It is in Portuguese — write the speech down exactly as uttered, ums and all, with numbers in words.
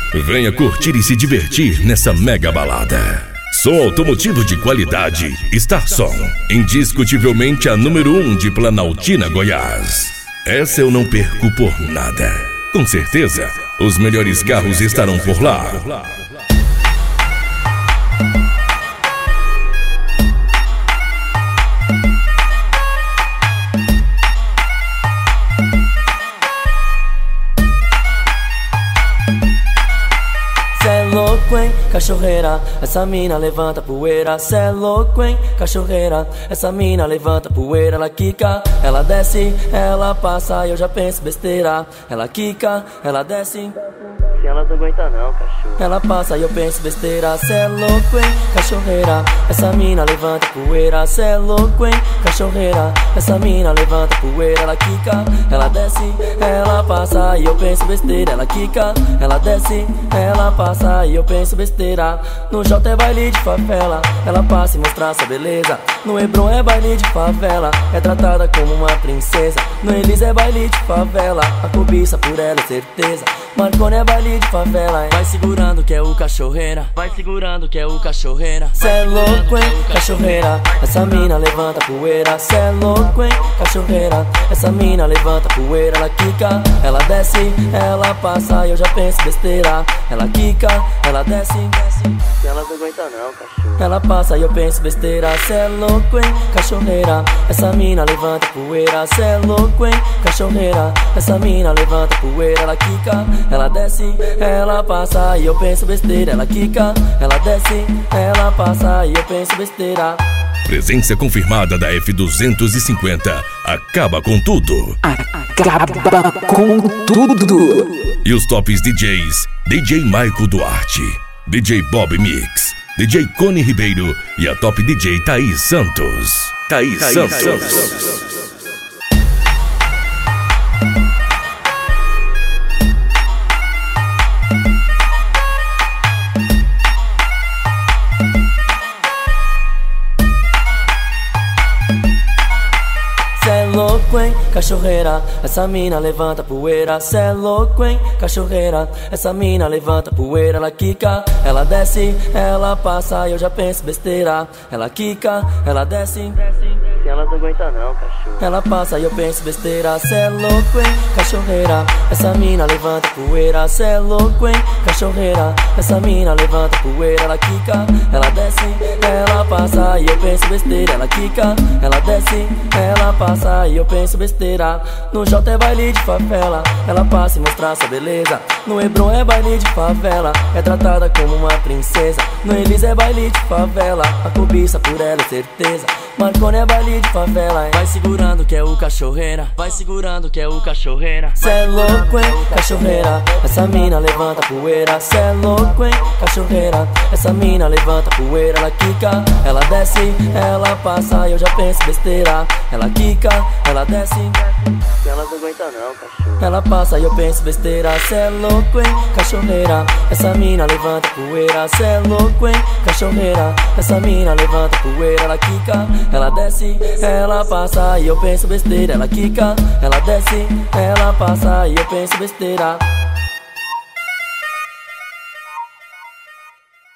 Venha curtir e se divertir nessa mega balada. Som automotivo de qualidade, Starsom, indiscutivelmente a número um de Planaltina, Goiás. Essa eu não perco por nada. Com certeza, os melhores carros estarão por lá. Louco, hein, cachorreira, essa mina levanta poeira. Cê é louco, hein, cachorreira, essa mina levanta poeira. Ela quica, ela desce, ela passa e eu já penso besteira. Ela quica, ela desce, se elas não aguentam não, cachorro. ela passa e eu penso besteira. Cê é louco, hein, cachorreira, essa mina levanta poeira. Cê é louco, hein, cachorreira, essa mina levanta poeira. Ela quica, ela desce, ela passa e eu penso besteira. Ela quica, ela desce, ela passa e eu penso besteira. No J é baile de favela, ela passa e mostra sua beleza. No Hebron é baile de favela, é tratada como uma princesa. No Elis é baile de favela, a cobiça por ela é certeza. Marconi é baile de favela, hein? Vai segurando que é o cachorreira, vai segurando que é o cachorreira. Cê é louco, hein, cachorreira, essa mina levanta poeira. Cê é louco, hein, cachorreira, essa mina levanta poeira. Ela quica, ela desce, ela passa e eu já penso besteira. Ela quica, ela desce, desce, se elas não aguentam não, cachorro. ela passa e eu penso besteira. Cê é louco, hein, cachorreira, essa mina levanta poeira. Cê é louco, hein, cachorreira, essa mina levanta poeira. Ela quica, ela desce, ela passa e eu penso besteira. Ela quica, ela desce, ela passa e eu penso besteira. Presença confirmada da F duzentos e cinquenta. Acaba com tudo. Acaba com tudo. E os tops D Js: D J Maico Duarte, D J Bob Mix, D J Cone Ribeiro e a top D J Thaís Santos. Thaís, Thaís Santos. Santos. Cê é louco, hein, cachorreira, essa mina levanta poeira. Cê é louco, hein, cachorreira, essa mina levanta poeira. Ela quica, ela desce, ela passa e eu já penso besteira. Ela quica, ela desce, se elas não aguentam não, cachorro. ela passa e eu penso besteira. Cê é louco, hein, cachorreira, essa mina levanta poeira. Cê é louco, hein, cachorreira, essa mina levanta poeira. Ela quica, ela desce, ela passa e eu penso besteira. Ela quica, ela desce, ela passa e eu penso besteira. No J é baile de favela, ela passa e mostra sua beleza. No Hebron é baile de favela, é tratada como uma princesa. No Elis é baile de favela, a cobiça por ela é certeza. Marconi é baile de favela, hein? Vai segurando que é o cachorreira, vai segurando que é o cachorreira. Cê é louco, hein, cachorreira, essa mina levanta poeira. Cê é louco, hein, cachorreira, essa mina levanta poeira. Ela quica, ela desce, ela passa e eu já penso besteira. Ela quica, ela desce, se elas não aguentam não, cachorro. ela passa e eu penso besteira. Cê é louco, hein, cachorreira, essa mina levanta poeira. Cê é louco, hein, cachorreira, essa mina levanta poeira. Ela quica, ela desce, ela passa e eu penso besteira. Ela quica, ela desce, ela passa e eu penso besteira.